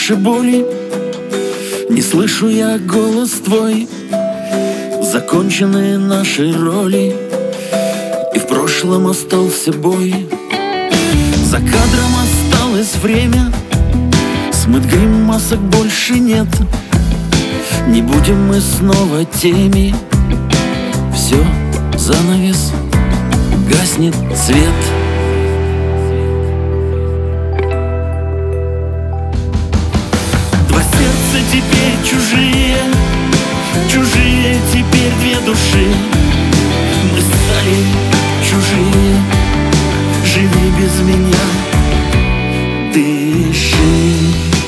больше боли. Не слышу я голос твой, закончены наши роли, и в прошлом остался бой. За кадром осталось время, смыт грим, масок больше нет. Не будем мы снова теми, все, занавес, гаснет свет. Два сердца теперь чужие, чужие теперь две души. Мы стали чужие, живи без меня, дыши.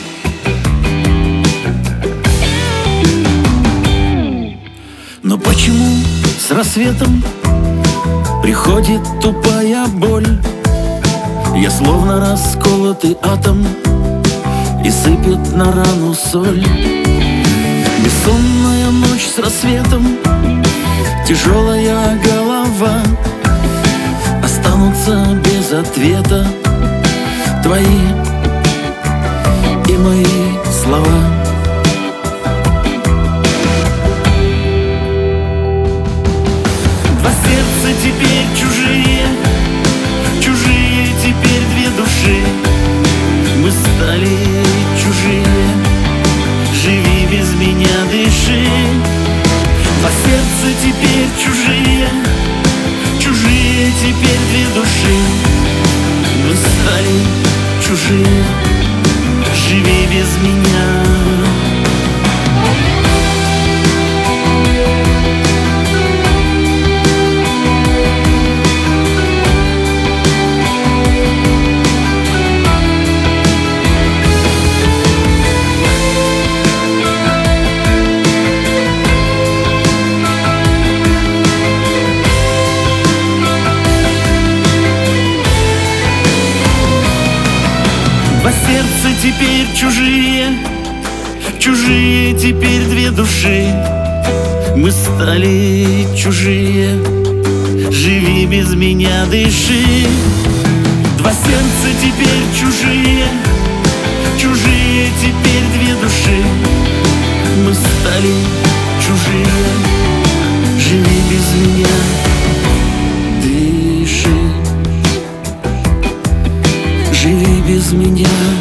Но почему с рассветом приходит тупая боль? Я словно расколотый атом, и сыпет на рану соль. Бессонная ночь с рассветом, тяжелая голова, останутся без ответа твои и мои слова. Два сердца теперь чужие, чужие теперь две души. Мы стали чужие, живи без меня, дыши. Два сердца теперь чужие, чужие теперь две души. Мы стали чужие, живи без меня. Два сердца теперь чужие, чужие теперь две души. Мы стали чужие, живи без меня, дыши. Два сердца теперь чужие, чужие теперь две души. Мы стали чужие, живи без меня, дыши. Живи без меня.